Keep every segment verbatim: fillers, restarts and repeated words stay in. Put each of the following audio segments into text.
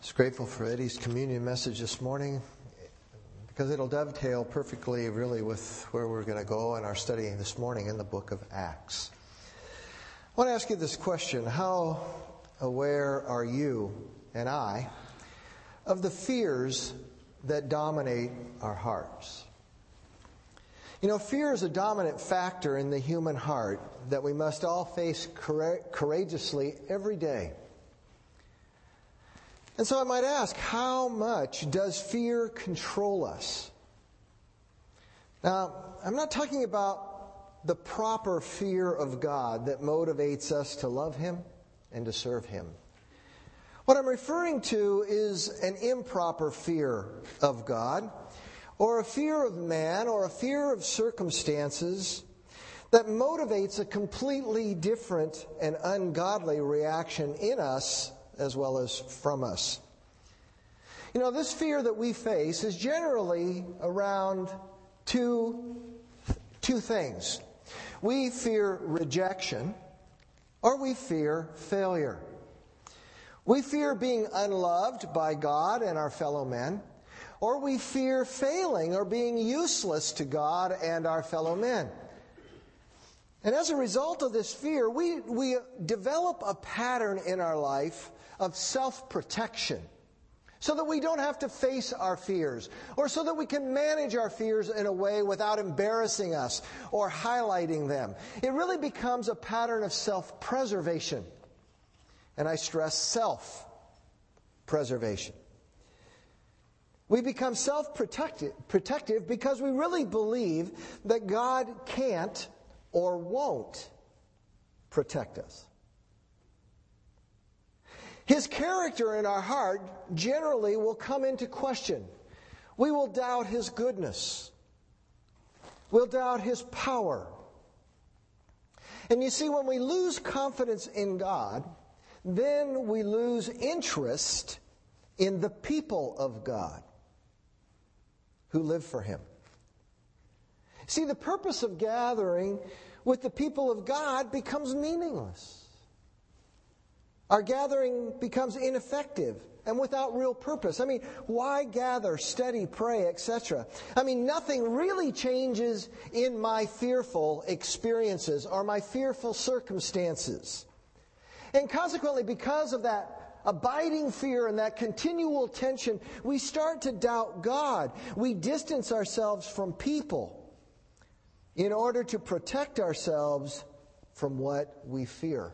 Just grateful for Eddie's communion message this morning because it'll dovetail perfectly really with where we're going to go in our study this morning in the book of Acts. I want to ask you this question. How aware are you and I of the fears that dominate our hearts? You know, fear is a dominant factor in the human heart that we must all face courageously every day. And so I might ask, how much does fear control us? Now, I'm not talking about the proper fear of God that motivates us to love Him and to serve Him. What I'm referring to is an improper fear of God, or a fear of man, or a fear of circumstances that motivates a completely different and ungodly reaction in us as well as from us. You know, this fear that we face is generally around two, two things. We fear rejection, or we fear failure. We fear being unloved by God and our fellow men, or we fear failing or being useless to God and our fellow men. And as a result of this fear, we, we develop a pattern in our life of self-protection so that we don't have to face our fears, or so that we can manage our fears in a way without embarrassing us or highlighting them. It really becomes a pattern of self-preservation. And I stress self-preservation. We become self-protective protective because we really believe that God can't or won't protect us. His character in our heart generally will come into question. We will doubt His goodness. We'll doubt His power. And you see, when we lose confidence in God, then we lose interest in the people of God who live for Him. See, the purpose of gathering with the people of God becomes meaningless. Our gathering becomes ineffective and without real purpose. I mean, why gather, study, pray, et cetera? I mean, nothing really changes in my fearful experiences or my fearful circumstances. And consequently, because of that abiding fear and that continual tension, we start to doubt God. We distance ourselves from people in order to protect ourselves from what we fear.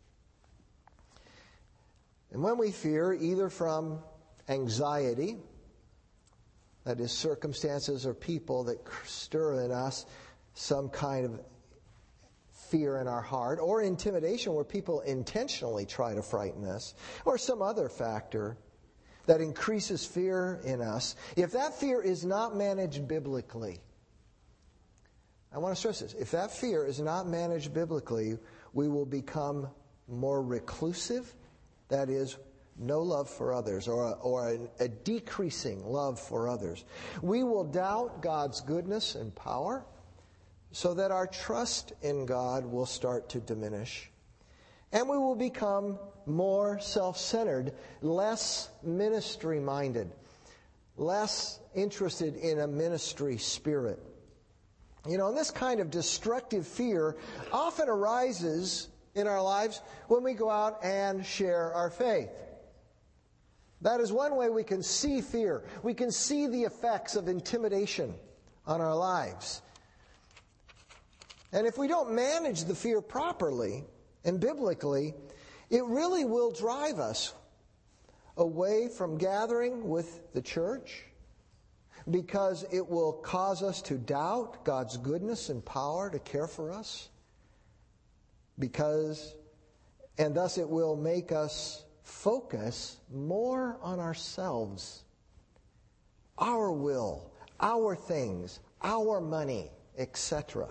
And when we fear, either from anxiety, that is circumstances or people that stir in us some kind of fear in our heart, or intimidation where people intentionally try to frighten us, or some other factor that increases fear in us, if that fear is not managed biblically, I want to stress this, if that fear is not managed biblically, we will become more reclusive. That is, no love for others, or, a, or a, a decreasing love for others. We will doubt God's goodness and power, so that our trust in God will start to diminish. And we will become more self-centered, less ministry-minded, less interested in a ministry spirit. You know, and this kind of destructive fear often arises in our lives when we go out and share our faith. That is one way we can see fear. We can see the effects of intimidation on our lives. And if we don't manage the fear properly and biblically, it really will drive us away from gathering with the church, because it will cause us to doubt God's goodness and power to care for us. Because, and thus it will make us focus more on ourselves, our will, our things, our money, et cetera.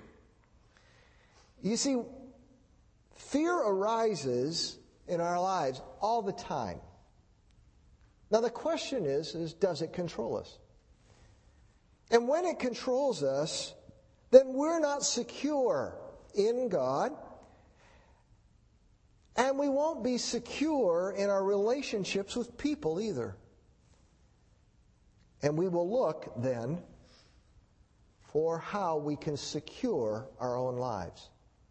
You see, fear arises in our lives all the time. Now the question is, is does it control us? And when it controls us, then we're not secure in God. And And we won't be secure in our relationships with people either. And we will look then for how we can secure our own lives.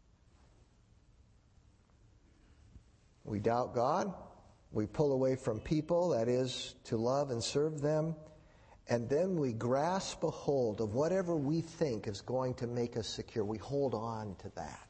We doubt God. We pull away from people, that is, to love and serve them. And then we grasp a hold of whatever we think is going to make us secure. We hold on to that.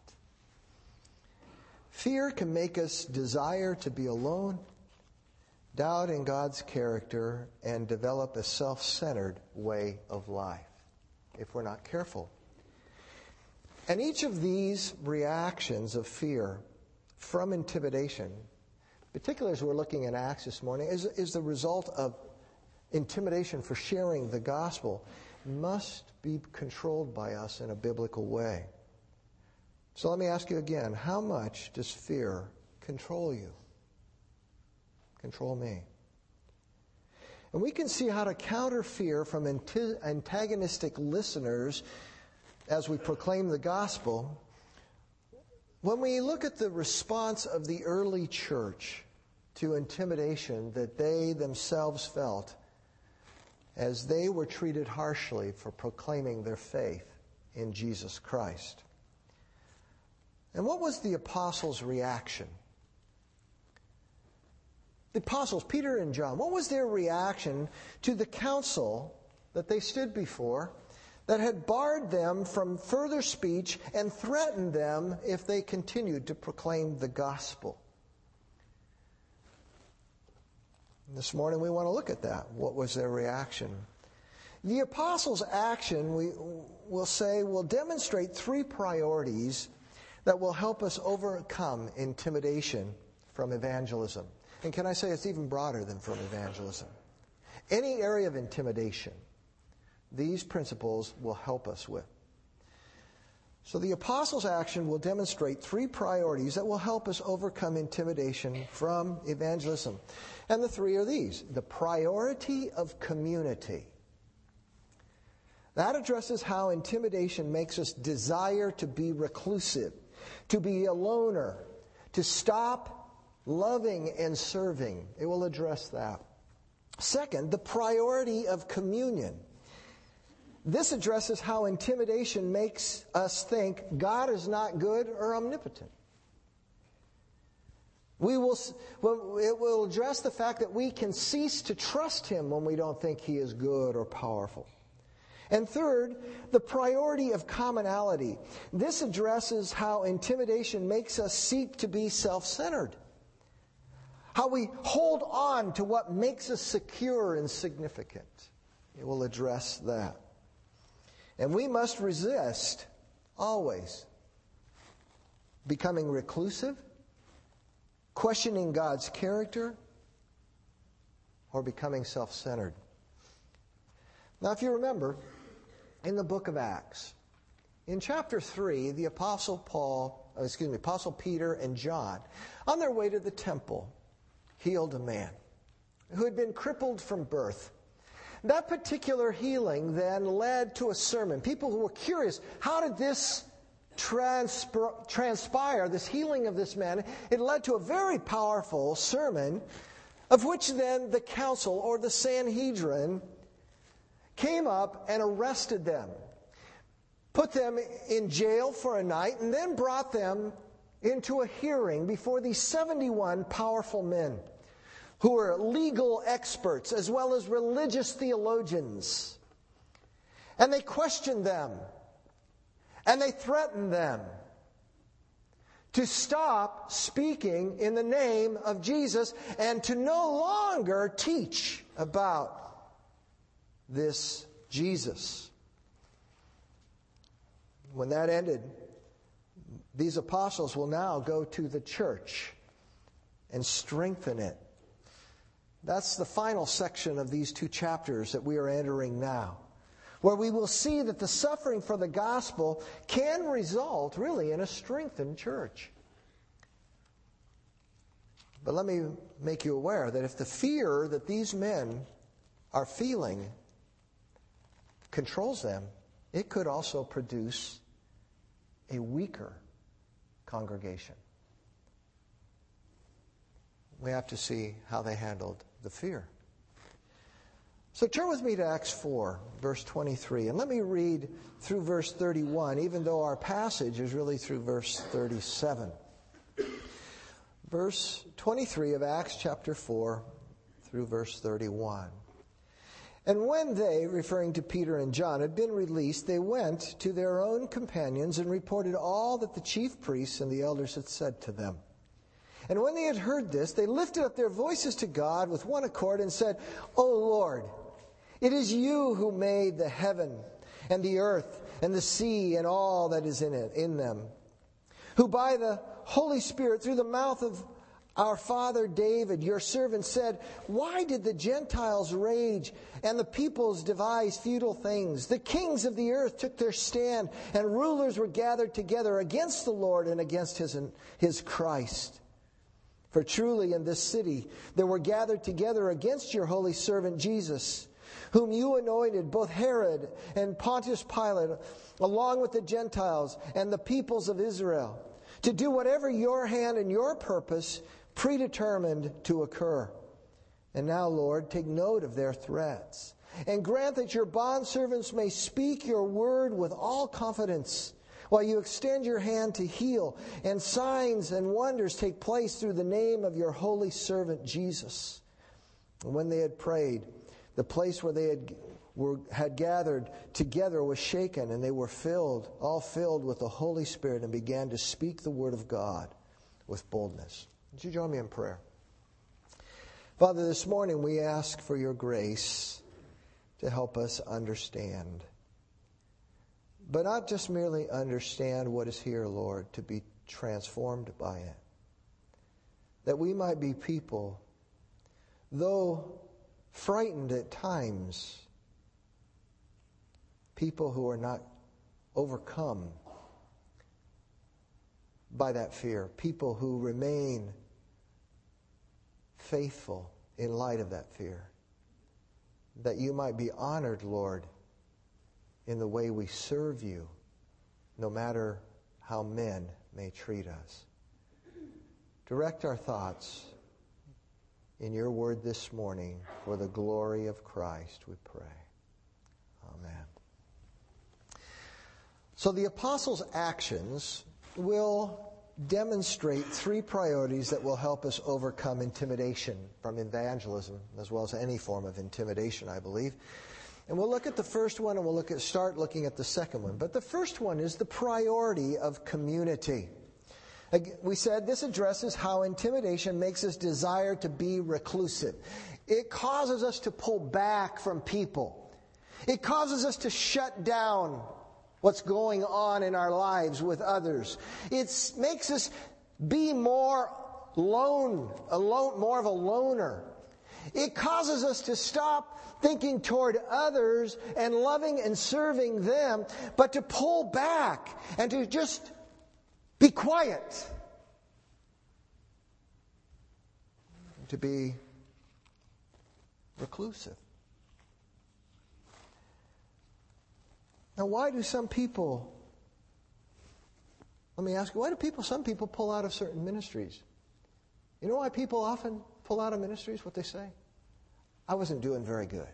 Fear can make us desire to be alone, doubt in God's character, and develop a self-centered way of life if we're not careful. And each of these reactions of fear from intimidation, particularly as we're looking at Acts this morning, is, is the result of intimidation for sharing the gospel, must be controlled by us in a biblical way. So let me ask you again, how much does fear control you? Control me. And we can see how to counter fear from antagonistic listeners as we proclaim the gospel when we look at the response of the early church to intimidation that they themselves felt as they were treated harshly for proclaiming their faith in Jesus Christ. And what was the apostles' reaction? The apostles, Peter and John, what was their reaction to the council that they stood before that had barred them from further speech and threatened them if they continued to proclaim the gospel? And this morning we want to look at that. What was their reaction? The apostles' action, we will say, will demonstrate three priorities that will help us overcome intimidation from evangelism. And can I say it's even broader than from evangelism? Any area of intimidation, these principles will help us with. So the apostles' action will demonstrate three priorities that will help us overcome intimidation from evangelism. And the three are these. The priority of community. That addresses how intimidation makes us desire to be reclusive, to be a loner, to stop loving and serving. It will address that. Second, the priority of communion. This addresses how intimidation makes us think God is not good or omnipotent. We will, it will address the fact that we can cease to trust Him when we don't think He is good or powerful. And third, the priority of commonality. This addresses how intimidation makes us seek to be self-centered. How we hold on to what makes us secure and significant. It will address that. And we must resist, always, becoming reclusive, questioning God's character, or becoming self-centered. Now, if you remember, in the book of Acts, in chapter three, the Apostle Paul, excuse me, Apostle Peter and John, on their way to the temple, healed a man who had been crippled from birth. That particular healing then led to a sermon. People who were curious, how did this transpir- transpire, this healing of this man? It led to a very powerful sermon, of which then the council or the Sanhedrin came up and arrested them, put them in jail for a night, and then brought them into a hearing before these seventy-one powerful men who were legal experts as well as religious theologians. And they questioned them, and they threatened them to stop speaking in the name of Jesus and to no longer teach about this Jesus. When that ended, these apostles will now go to the church and strengthen it. That's the final section of these two chapters that we are entering now, where we will see that the suffering for the gospel can result really in a strengthened church. But let me make you aware that if the fear that these men are feeling controls them, it could also produce a weaker congregation. we have to see how they handled the fear. So turn with me to Acts four, verse twenty-three. And let me read through verse thirty-one, even though our passage is really through verse thirty-seven. Verse twenty-three of Acts chapter four through verse thirty-one. And when they, referring to Peter and John, had been released, they went to their own companions and reported all that the chief priests and the elders had said to them. And when they had heard this, they lifted up their voices to God with one accord and said, O Lord, it is you who made the heaven and the earth and the sea and all that is in it, in them, who by the Holy Spirit, through the mouth of our father David, your servant, said, why did the Gentiles rage and the peoples devise futile things? The kings of the earth took their stand, and rulers were gathered together against the Lord and against his, his Christ. For truly in this city there were gathered together against your holy servant Jesus, whom you anointed, both Herod and Pontius Pilate, along with the Gentiles and the peoples of Israel, to do whatever your hand and your purpose predetermined to occur. And now, Lord, take note of their threats, and grant that your bondservants may speak your word with all confidence, while you extend your hand to heal, and signs and wonders take place through the name of your holy servant Jesus. And when they had prayed, the place where they had were had gathered together was shaken, and they were filled, all filled with the Holy Spirit, and began to speak the word of God with boldness. Would you join me in prayer? Father, this morning we ask for your grace to help us understand. But not just merely understand what is here, Lord, to be transformed by it. That we might be people, though frightened at times, people who are not overcome by that fear. People who remain faithful in light of that fear. That you might be honored, Lord, in the way we serve you, no matter how men may treat us. Direct our thoughts in your word this morning for the glory of Christ, we pray. Amen. So the apostles' actions will demonstrate three priorities that will help us overcome intimidation from evangelism, as well as any form of intimidation, I believe. And we'll look at the first one, and we'll look at start looking at the second one. But the first one is the priority of community. We said this addresses how intimidation makes us desire to be reclusive. It causes us to pull back from people. It causes us to shut down what's going on in our lives with others. It makes us be more lone, alone, more of a loner. It causes us to stop thinking toward others and loving and serving them, but to pull back and to just be quiet. To be reclusive. Now, why do some people, let me ask you, why do people, some people pull out of certain ministries? You know why people often pull out of ministries? What they say? I wasn't doing very good.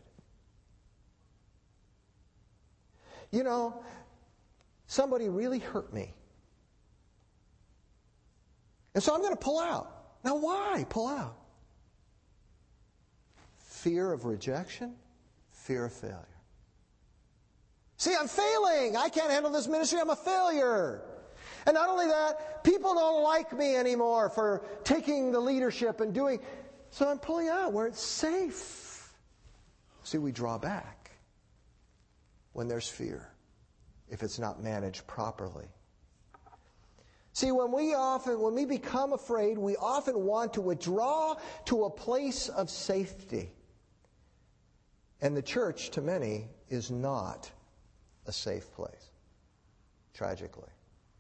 You know, somebody really hurt me. And so I'm going to pull out. Now, why pull out? Fear of rejection, fear of failure. See, I'm failing. I can't handle this ministry. I'm a failure. And not only that, people don't like me anymore for taking the leadership and doing. So I'm pulling out where it's safe. See, we draw back when there's fear, if it's not managed properly. See, when we often, when we become afraid, we often want to withdraw to a place of safety. And the church, to many, is not a safe place, tragically.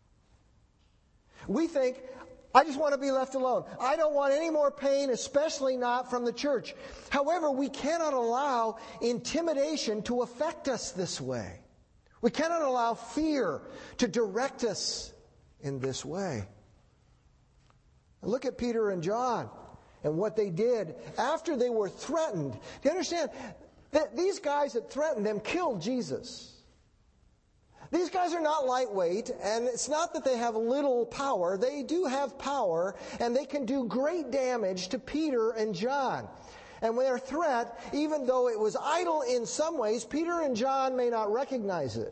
We think, I just want to be left alone. I don't want any more pain, especially not from the church. However, we cannot allow intimidation to affect us this way. We cannot allow fear to direct us in this way. Look at Peter and John. and what they did after they were threatened. Do you understand that these guys that threatened them killed Jesus? These guys are not lightweight, and it's not that they have little power. They do have power, and they can do great damage to Peter and John. And their threat, even though it was idle in some ways, Peter and John may not recognize it.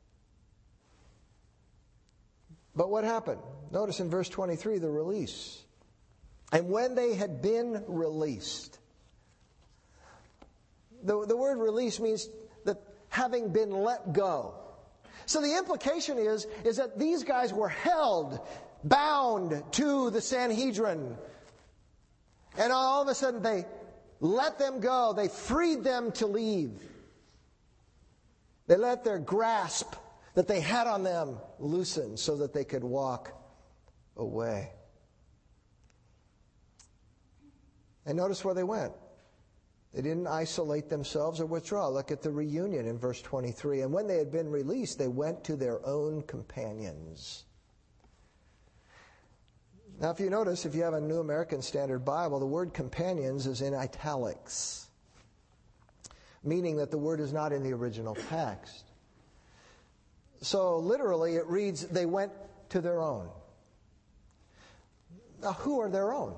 But what happened? Notice in verse twenty-three, the release. And when they had been released. The, the word release means that having been let go. So the implication is, is that these guys were held, bound to the Sanhedrin. And all of a sudden they let them go. They freed them to leave. They let their grasp that they had on them loosen so that they could walk away. And notice where they went. They didn't isolate themselves or withdraw. Look at the reunion in verse twenty-three. And when they had been released, they went to their own companions. Now, if you notice, if you have a New American Standard Bible, the word companions is in italics, meaning that the word is not in the original text. So literally it reads, they went to their own. Now, who are their own?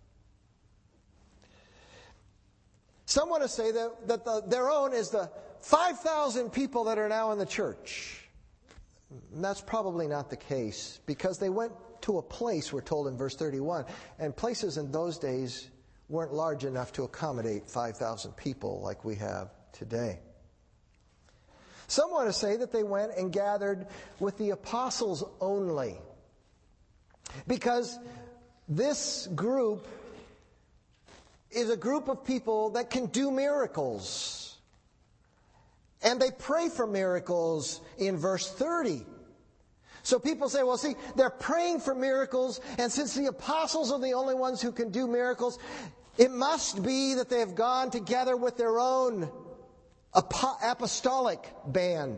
Some want to say that, that the, their own is the five thousand people that are now in the church. And that's probably not the case, because they went to a place, we're told in verse thirty-one, and places in those days weren't large enough to accommodate five thousand people like we have today. Some want to say that they went and gathered with the apostles only, because this group is a group of people that can do miracles. And they pray for miracles in verse thirty. So people say, well, see, they're praying for miracles, and since the apostles are the only ones who can do miracles, it must be that they have gone together with their own apostolic band.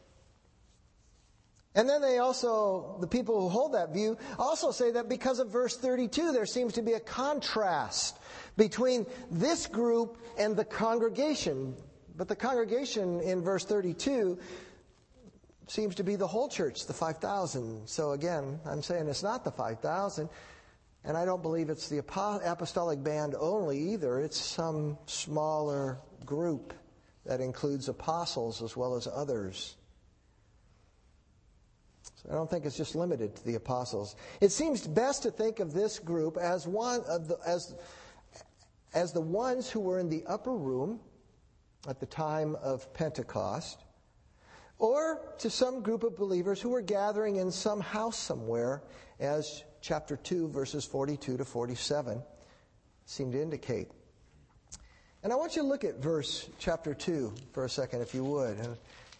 And then they also, the people who hold that view, also say that because of verse thirty-two, there seems to be a contrast between this group and the congregation. But the congregation in verse thirty-two seems to be the whole church, the five thousand. So again, I'm saying it's not the five thousand. And I don't believe it's the apostolic band only either. It's some smaller group that includes apostles as well as others. I don't think it's just limited to the apostles. It seems best to think of this group as one of the, as, as the ones who were in the upper room at the time of Pentecost, or to some group of believers who were gathering in some house somewhere, as chapter two, verses forty-two to forty-seven seem to indicate. And I want you to look at verse chapter two for a second, if you would, and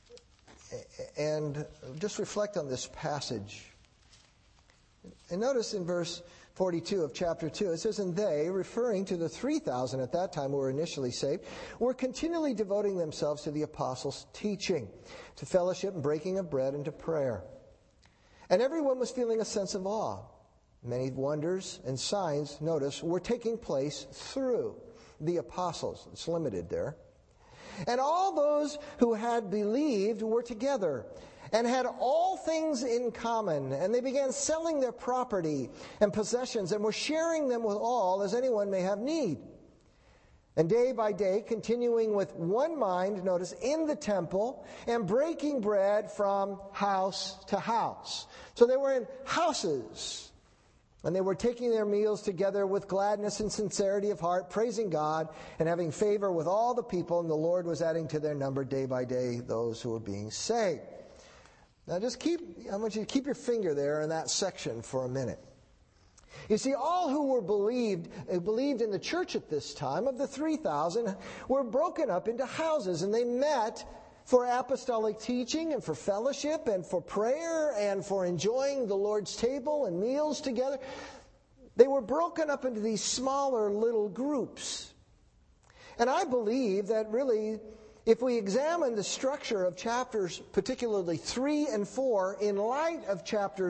And just reflect on this passage. And notice in verse forty-two of chapter two, it says, and they, referring to the three thousand at that time who were initially saved, were continually devoting themselves to the apostles' teaching, to fellowship and breaking of bread and to prayer. And everyone was feeling a sense of awe. Many wonders and signs, notice, were taking place through the apostles. It's limited there. And all those who had believed were together and had all things in common. And they began selling their property and possessions and were sharing them with all as anyone may have need. And day by day, continuing with one mind, notice, in the temple and breaking bread from house to house. So they were in houses. And they were taking their meals together with gladness and sincerity of heart, praising God and having favor with all the people. And the Lord was adding to their number day by day those who were being saved. Now just keep, I want you to keep your finger there in that section for a minute. You see, all who were believed, believed in the church at this time, of the three thousand, were broken up into houses. And they met for apostolic teaching and for fellowship and for prayer and for enjoying the Lord's table and meals together. They were broken up into these smaller little groups. And I believe that really, if we examine the structure of chapters, particularly three and four, in light of chapters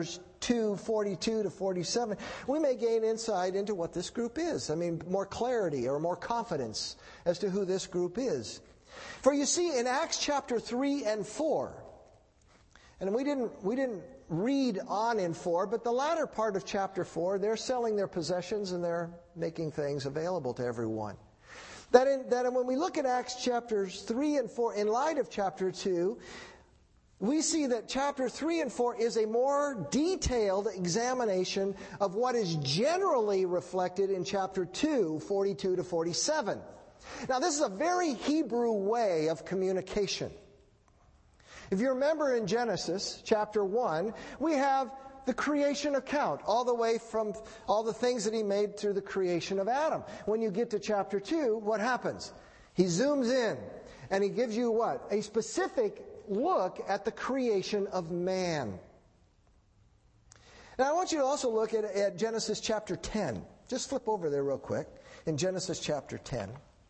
two, forty-two to forty-seven, we may gain insight into what this group is. I mean, more clarity or more confidence as to who this group is. For you see, in Acts chapter three and four, and we didn't we didn't read on in four, but the latter part of chapter four, they're selling their possessions and they're making things available to everyone. That, in, that when we look at Acts chapters three and four, in light of chapter two, we see that chapter three and four is a more detailed examination of what is generally reflected in chapter two, forty-two to forty-seven. Now, this is a very Hebrew way of communication. If you remember in Genesis chapter one, we have the creation account, all the way from all the things that he made through the creation of Adam. When you get to chapter two, what happens? He zooms in and he gives you what? A specific look at the creation of man. Now I want you to also look at, at Genesis chapter ten. Just flip over there real quick. In Genesis chapter ten.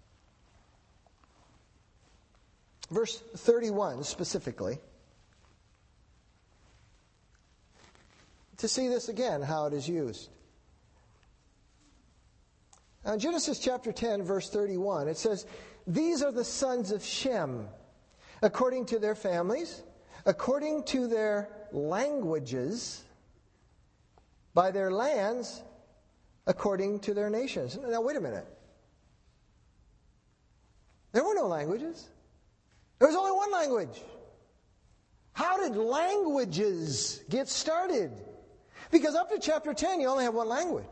Verse thirty-one specifically. To see this again, how it is used. Now in Genesis chapter ten, verse thirty-one, it says, "These are the sons of Shem, according to their families, according to their languages, by their lands, according to their nations." Now wait a minute. There were no languages. There was only one language. How did languages get started? Because up to chapter ten, you only have one language.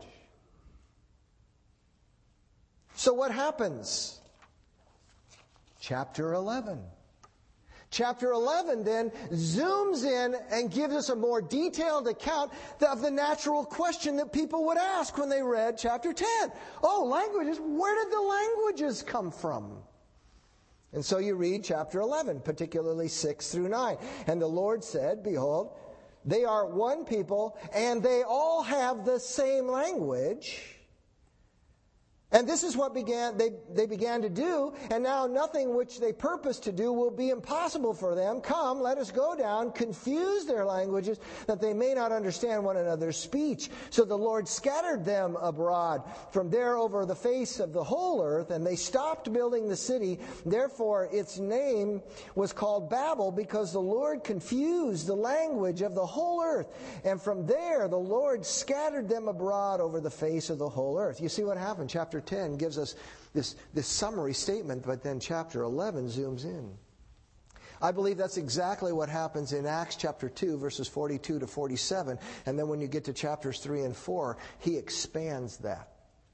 So what happens? Chapter eleven. Chapter eleven then zooms in and gives us a more detailed account of the natural question that people would ask when they read chapter ten. Oh, languages, where did the languages come from? And so you read chapter eleven, particularly six through nine. "And the Lord said, Behold, they are one people, and they all have the same language. And this is what began they, they began to do, and now nothing which they purpose to do will be impossible for them. Come, let us go down, confuse their languages, that they may not understand one another's speech. So the Lord scattered them abroad from there over the face of the whole earth, and they stopped building the city. Therefore its name was called Babel, because the Lord confused the language of the whole earth. And from there the Lord scattered them abroad over the face of the whole earth." You see what happened? Chapter ten gives us this, this summary statement, but then chapter eleven zooms in. I believe that's exactly what happens in Acts chapter two, verses forty-two to forty-seven. And then when you get to chapters three and four, he expands that.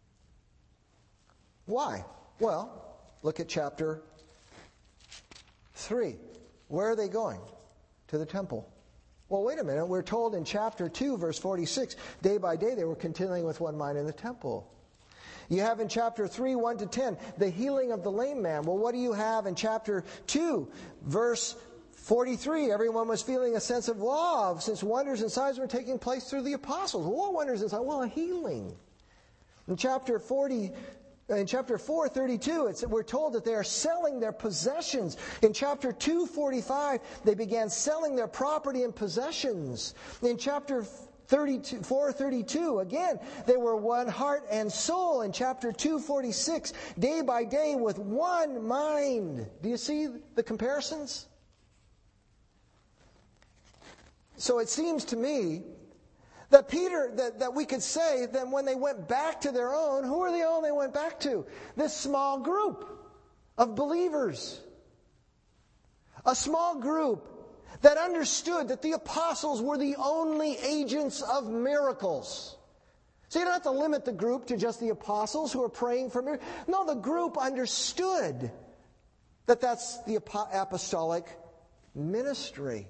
Why? Well, look at chapter three. Where are they going? To the temple. Well, wait a minute. We're told in chapter two, verse forty-six, day by day they were continuing with one mind in the temple. You have in chapter three, one to ten, the healing of the lame man. Well, what do you have in chapter two, verse forty-three? Everyone was feeling a sense of awe since wonders and signs were taking place through the apostles. Well, what wonders and signs? Well, a healing. In chapter forty, in chapter four, thirty-two, it's, we're told that they are selling their possessions. In chapter two, forty-five, they began selling their property and possessions. In chapter thirty-two, four thirty-two, again, they were one heart and soul. In chapter two forty-six, day by day with one mind. Do you see the comparisons? So it seems to me that Peter, that, that we could say that when they went back to their own, who are the own they went back to? This small group of believers. A small group that understood that the apostles were the only agents of miracles. So you don't have to limit the group to just the apostles who are praying for miracles. No, the group understood that that's the apostolic ministry.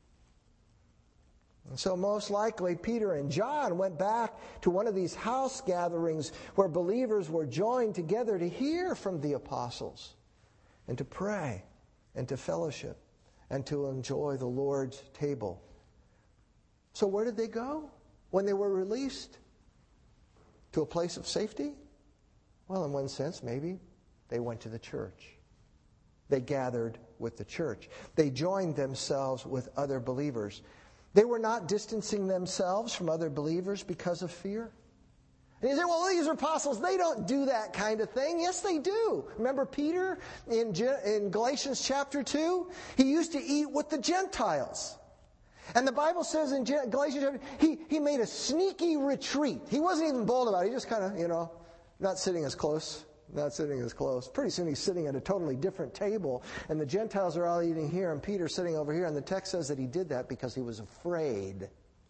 And so most likely Peter and John went back to one of these house gatherings where believers were joined together to hear from the apostles and to pray and to fellowship and to enjoy the Lord's table. So where did they go when they were released? To a place of safety? Well, in one sense, maybe they went to the church. They gathered with the church. They joined themselves with other believers. They were not distancing themselves from other believers because of fear. And you say, well, these are apostles. They don't do that kind of thing. Yes, they do. Remember Peter in, in Galatians chapter two? He used to eat with the Gentiles. And the Bible says in Galatians chapter he, he made a sneaky retreat. He wasn't even bold about it. He just kind of, you know, not sitting as close. Not sitting as close. Pretty soon he's sitting at a totally different table, and the Gentiles are all eating here, and Peter's sitting over here, and the text says that he did that because he was afraid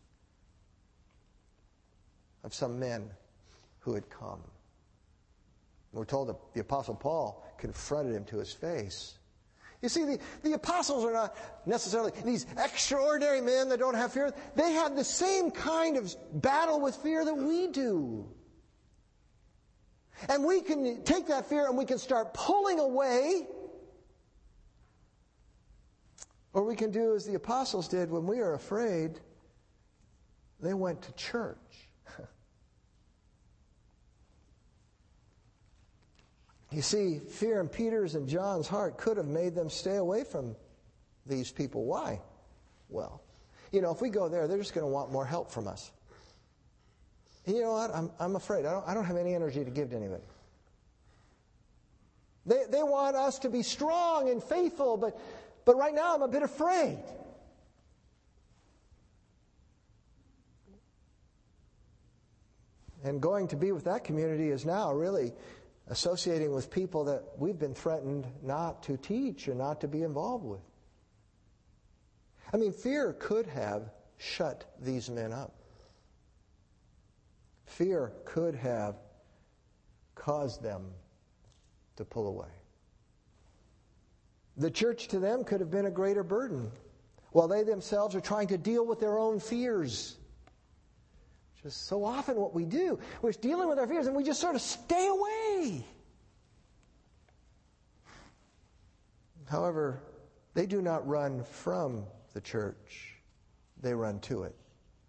of some men who had come. We're told that the Apostle Paul confronted him to his face. You see, the, the apostles are not necessarily these extraordinary men that don't have fear. They have the same kind of battle with fear that we do. And we can take that fear and we can start pulling away. Or we can do as the apostles did when we are afraid. They went to church. You see, fear in Peter's and John's heart could have made them stay away from these people. Why? Well, you know, if we go there, they're just going to want more help from us. And you know what? I'm, I'm afraid. I don't, I don't have any energy to give to anybody. They, they want us to be strong and faithful, but, but right now I'm a bit afraid. And going to be with that community is now really associating with people that we've been threatened not to teach or not to be involved with. I mean, fear could have shut these men up. Fear could have caused them to pull away. The church to them could have been a greater burden, while they themselves are trying to deal with their own fears. Which is so often what we do. We're dealing with our fears and we just sort of stay away. However, they do not run from the church. They run to it.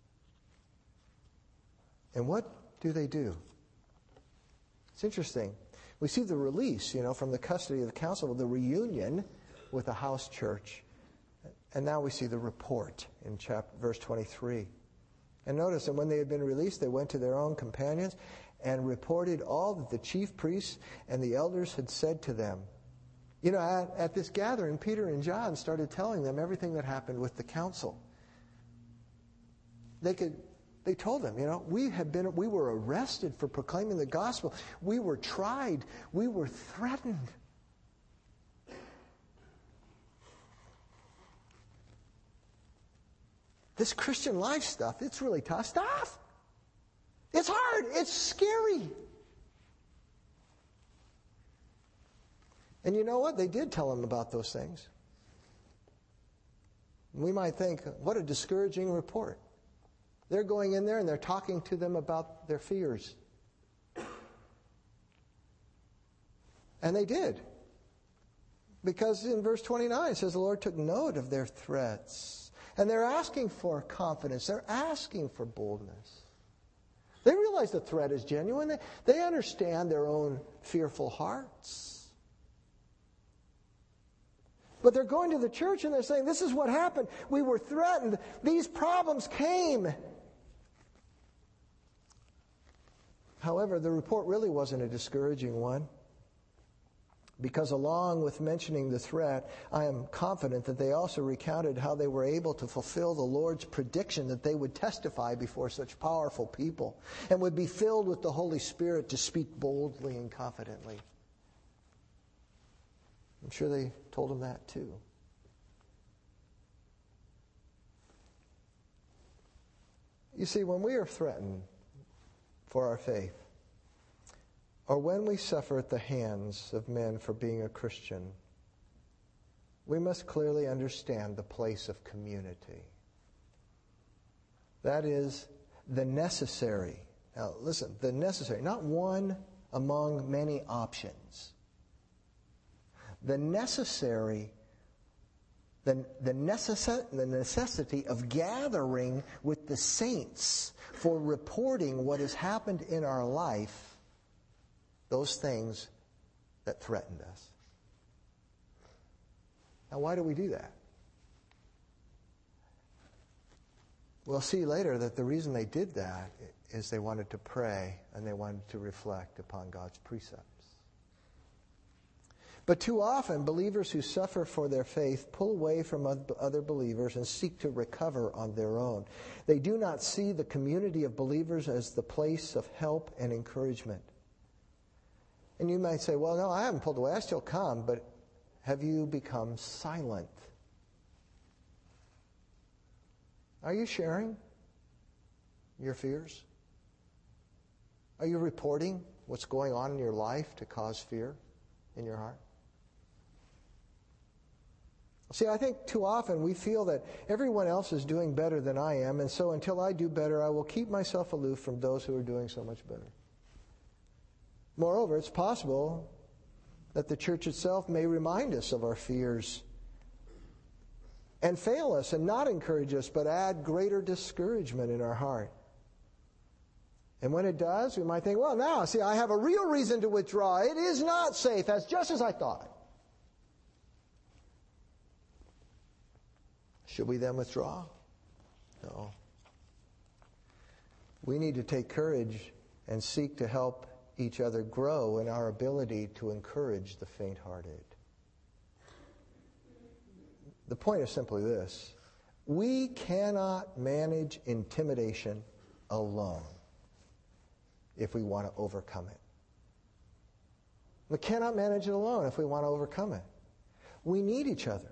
And what do they do? It's interesting. We see the release, you know, from the custody of the council, the reunion with the house church. And now we see the report in chapter, verse twenty-three. And notice that when they had been released, they went to their own companions and reported all that the chief priests and the elders had said to them. You know, at, at this gathering, Peter and John started telling them everything that happened with the council. They could, they told them, you know, we had been, we were arrested for proclaiming the gospel. We were tried. We were threatened. This Christian life stuff, it's really tough stuff. It's hard. It's scary. And you know what? They did tell him about those things. We might think, what a discouraging report. They're going in there and they're talking to them about their fears. And they did. Because in verse twenty-nine it says the Lord took note of their threats. And they're asking for confidence. They're asking for boldness. They realize the threat is genuine. They, they understand their own fearful hearts. But they're going to the church and they're saying, this is what happened. We were threatened. These problems came. However, the report really wasn't a discouraging one. Because along with mentioning the threat, I am confident that they also recounted how they were able to fulfill the Lord's prediction that they would testify before such powerful people and would be filled with the Holy Spirit to speak boldly and confidently. I'm sure they told him that too. You see, when we are threatened for our faith, or when we suffer at the hands of men for being a Christian, we must clearly understand the place of community. That is the necessary, now listen, the necessary, not one among many options. The necessary, the, the, necess- the necessity of gathering with the saints for reporting what has happened in our life, those things that threatened us. Now, why do we do that? We'll see later that the reason they did that is they wanted to pray and they wanted to reflect upon God's precepts. But too often, believers who suffer for their faith pull away from other believers and seek to recover on their own. They do not see the community of believers as the place of help and encouragement. And you might say, well, no, I haven't pulled away. I still come. But have you become silent? Are you sharing your fears? Are you reporting what's going on in your life to cause fear in your heart? See, I think too often we feel that everyone else is doing better than I am, and so until I do better, I will keep myself aloof from those who are doing so much better. Moreover, it's possible that the church itself may remind us of our fears and fail us and not encourage us, but add greater discouragement in our heart. And when it does, we might think, well, now, see, I have a real reason to withdraw. It is not safe, as just as I thought. Should we then withdraw? No. We need to take courage and seek to help each other grow in our ability to encourage the faint-hearted. The point is simply this. We cannot manage intimidation alone if we want to overcome it. We cannot manage it alone if we want to overcome it. We need each other.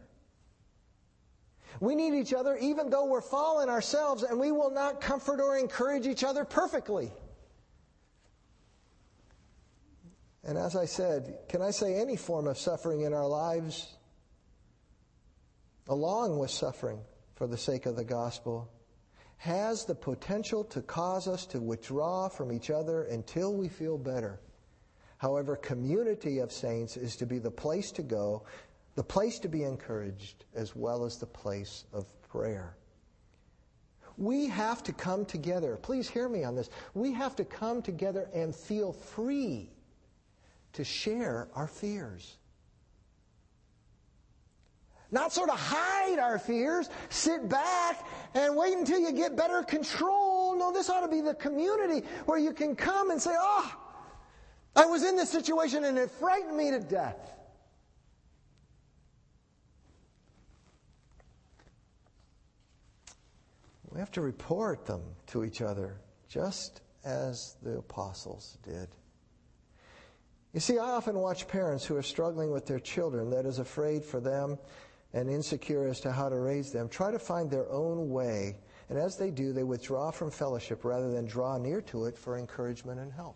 We need each other even though we're fallen ourselves, and we will not comfort or encourage each other perfectly. And as I said, can I say any form of suffering in our lives, along with suffering for the sake of the gospel, has the potential to cause us to withdraw from each other until we feel better. However, community of saints is to be the place to go, the place to be encouraged, as well as the place of prayer. We have to come together. Please hear me on this. We have to come together and feel free to share our fears. Not sort of hide our fears, sit back and wait until you get better control. No, this ought to be the community where you can come and say, oh, I was in this situation and it frightened me to death. We have to report them to each other, just as the apostles did. You see, I often watch parents who are struggling with their children, that is afraid for them and insecure as to how to raise them, try to find their own way, and as they do, they withdraw from fellowship rather than draw near to it for encouragement and help.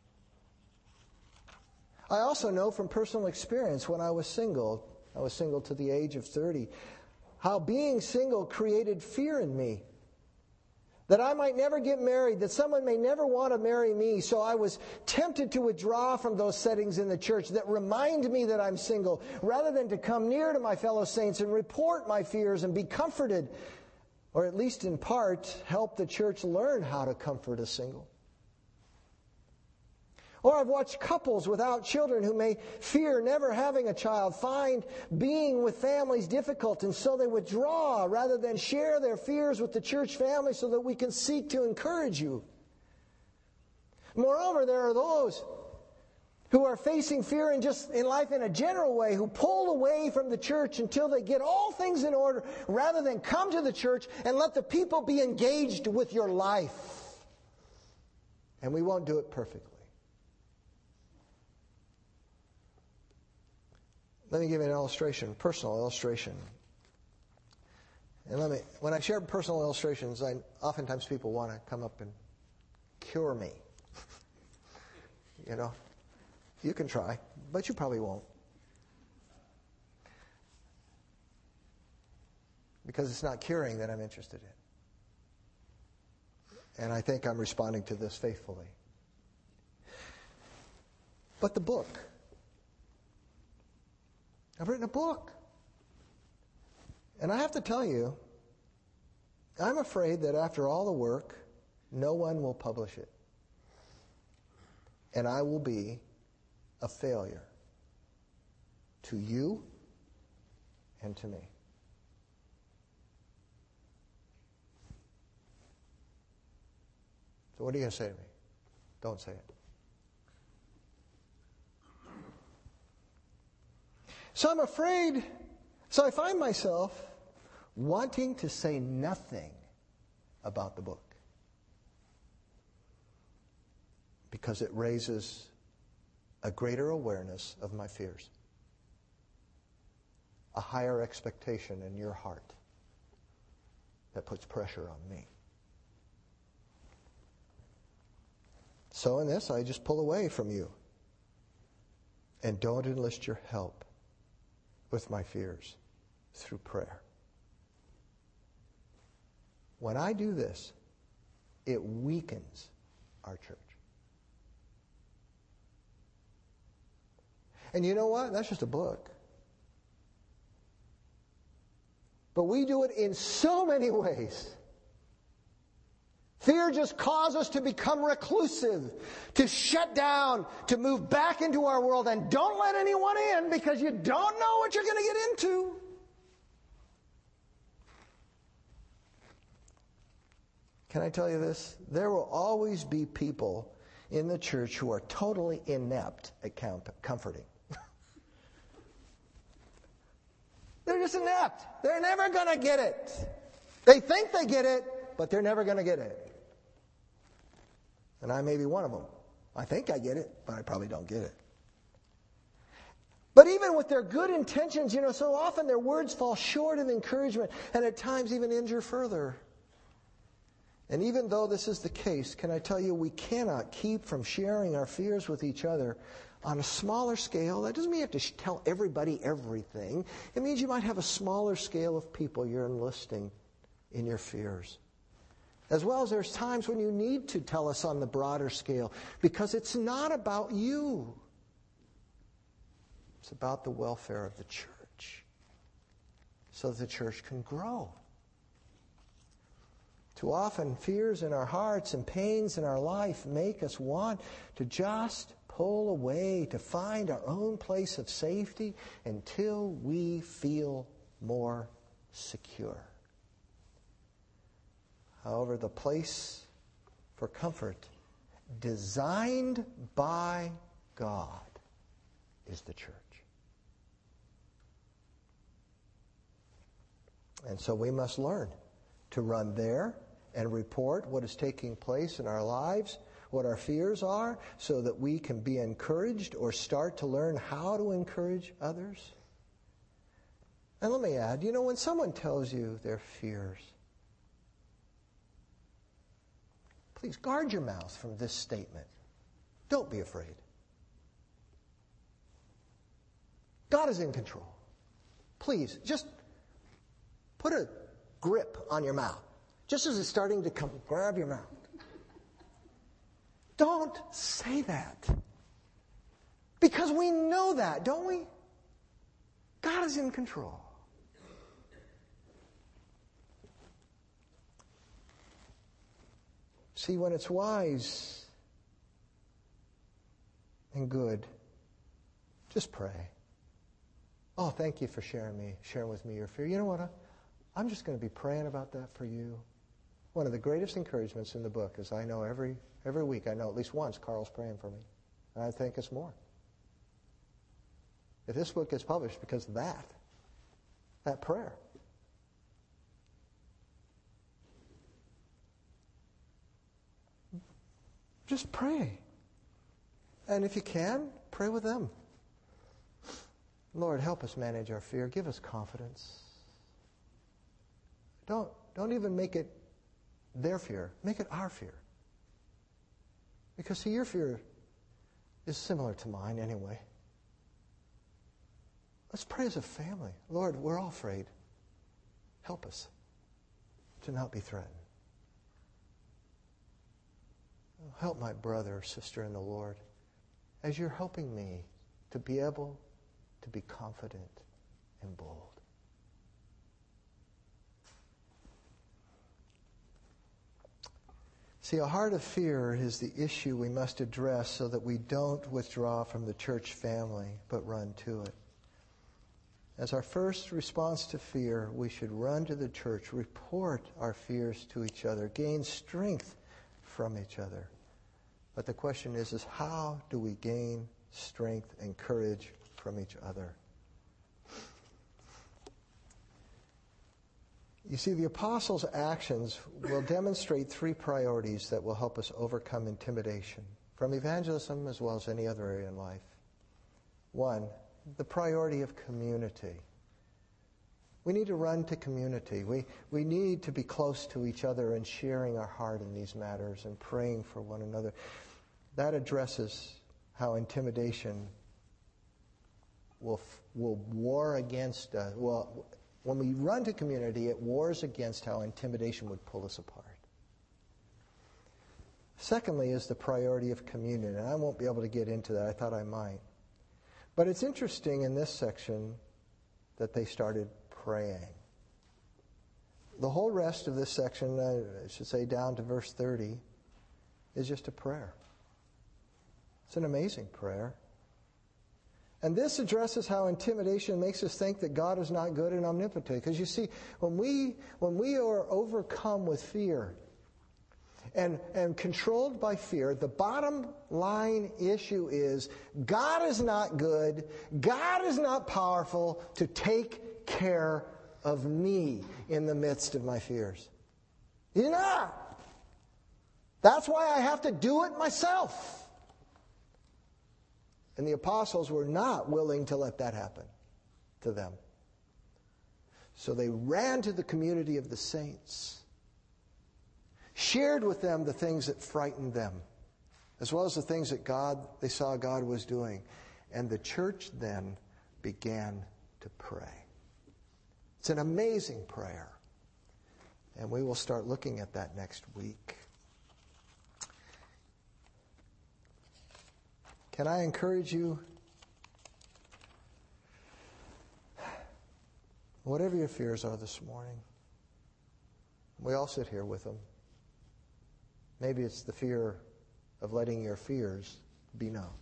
I also know from personal experience when I was single, I was single to the age of thirty, how being single created fear in me. That I might never get married, that someone may never want to marry me. So I was tempted to withdraw from those settings in the church that remind me that I'm single, rather than to come near to my fellow saints and report my fears and be comforted, or at least in part, help the church learn how to comfort a single. Or I've watched couples without children who may fear never having a child, find being with families difficult, and so they withdraw rather than share their fears with the church family so that we can seek to encourage you. Moreover, there are those who are facing fear in just in life in a general way, who pull away from the church until they get all things in order, rather than come to the church and let the people be engaged with your life. And we won't do it perfectly. Let me give you an illustration, personal illustration. And let me, when I share personal illustrations, I oftentimes people want to come up and cure me. You know, you can try, but you probably won't. Because it's not curing that I'm interested in. And I think I'm responding to this faithfully. But the book. I've written a book. And I have to tell you, I'm afraid that after all the work, no one will publish it. And I will be a failure to you and to me. So what are you going to say to me? Don't say it. So I'm afraid, so I find myself wanting to say nothing about the book because it raises a greater awareness of my fears, a higher expectation in your heart that puts pressure on me. So in this, I just pull away from you and don't enlist your help with my fears through prayer. When I do this, it weakens our church. And you know what? That's just a book. But we do it in so many ways. Fear just causes us to become reclusive, to shut down, to move back into our world, and don't let anyone in because you don't know what you're going to get into. Can I tell you this? There will always be people in the church who are totally inept at comforting. They're just inept. They're never going to get it. They think they get it, but they're never going to get it. And I may be one of them. I think I get it, but I probably don't get it. But even with their good intentions, you know, so often their words fall short of encouragement and at times even injure further. And even though this is the case, can I tell you, we cannot keep from sharing our fears with each other on a smaller scale. That doesn't mean you have to tell everybody everything. It means you might have a smaller scale of people you're enlisting in your fears. As well as there's times when you need to tell us on the broader scale, because it's not about you. It's about the welfare of the church, so that the church can grow. Too often, fears in our hearts and pains in our life make us want to just pull away, to find our own place of safety until we feel more secure. However, the place for comfort designed by God is the church. And so we must learn to run there and report what is taking place in our lives, what our fears are, so that we can be encouraged or start to learn how to encourage others. And let me add, you know, when someone tells you their fears, please guard your mouth from this statement. Don't be afraid. God is in control. Please, just put a grip on your mouth. Just as it's starting to come, grab your mouth. Don't say that. Because we know that, don't we? God is in control. See, when it's wise and good, just pray. Oh, thank you for sharing me, sharing with me your fear. You know what? I'm just going to be praying about that for you. One of the greatest encouragements in the book is I know every every week, I know at least once Carl's praying for me. And I think it's more. If this book gets published because of that, that prayer. Just pray. And if you can, pray with them. Lord, help us manage our fear. Give us confidence. Don't, don't even make it their fear. Make it our fear. Because, see, your fear is similar to mine anyway. Let's pray as a family. Lord, we're all afraid. Help us to not be threatened. Help my brother or sister in the Lord as you're helping me to be able to be confident and bold. See, a heart of fear is the issue we must address so that we don't withdraw from the church family, but run to it. As our first response to fear, we should run to the church, report our fears to each other, gain strength from each other. But the question is, is how do we gain strength and courage from each other? You see, the apostles' actions will demonstrate three priorities that will help us overcome intimidation from evangelism as well as any other area in life. One, the priority of community. We need to run to community. We, we need to be close to each other and sharing our heart in these matters and praying for one another. That addresses how intimidation will, will war against us. Well, when we run to community, it wars against how intimidation would pull us apart. Secondly is the priority of communion, and I won't be able to get into that. I thought I might. But it's interesting in this section that they started praying. The whole rest of this section, I should say down to verse thirty, is just a prayer. It's an amazing prayer. And this addresses how intimidation makes us think that God is not good and omnipotent. Because you see, when we when we are overcome with fear and, and controlled by fear, the bottom line issue is God is not good, God is not powerful to take care of me in the midst of my fears. He's not. That's why I have to do it myself. And the apostles were not willing to let that happen to them. So they ran to the community of the saints, shared with them the things that frightened them, as well as the things that God they saw God was doing. And the church then began to pray. It's an amazing prayer. And we will start looking at that next week. Can I encourage you? Whatever your fears are this morning, we all sit here with them. Maybe it's the fear of letting your fears be known.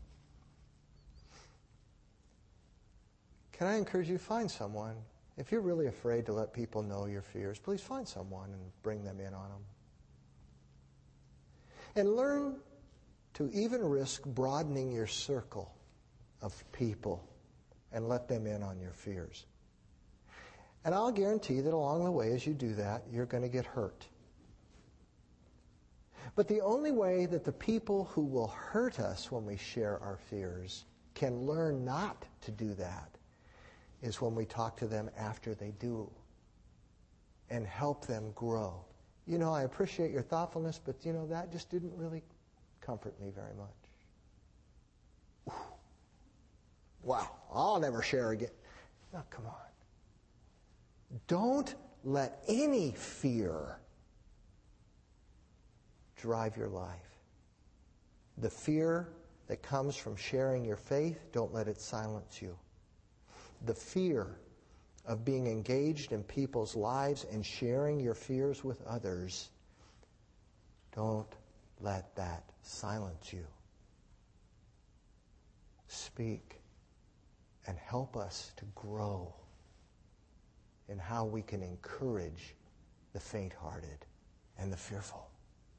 Can I encourage you, find someone. If you're really afraid to let people know your fears, please find someone and bring them in on them. And learn to even risk broadening your circle of people and let them in on your fears. And I'll guarantee that along the way as you do that, you're going to get hurt. But the only way that the people who will hurt us when we share our fears can learn not to do that is when we talk to them after they do and help them grow. You know, I appreciate your thoughtfulness, but you know, that just didn't really comfort me very much. Wow, I'll never share again. No, come on. Don't let any fear drive your life. The fear that comes from sharing your faith, don't let it silence you. The fear of being engaged in people's lives and sharing your fears with others, don't let that silence you. Speak and help us to grow in how we can encourage the faint-hearted and the fearful.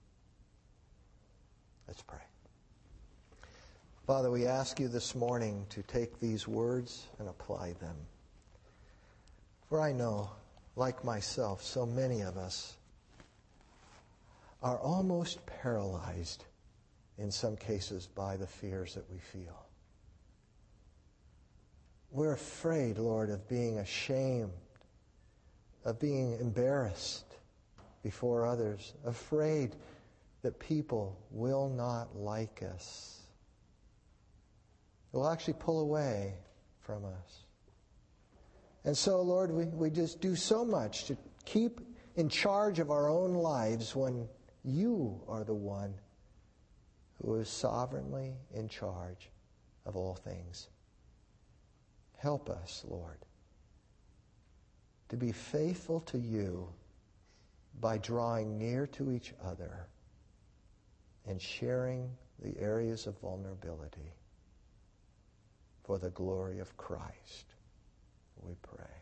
Let's pray. Father, we ask you this morning to take these words and apply them. For I know, like myself, so many of us are almost paralyzed in some cases by the fears that we feel. We're afraid, Lord, of being ashamed, of being embarrassed before others, afraid that people will not like us. It will actually pull away from us. And so, Lord, we, we just do so much to keep in charge of our own lives when you are the one who is sovereignly in charge of all things. Help us, Lord, to be faithful to you by drawing near to each other and sharing the areas of vulnerability for the glory of Christ. We pray.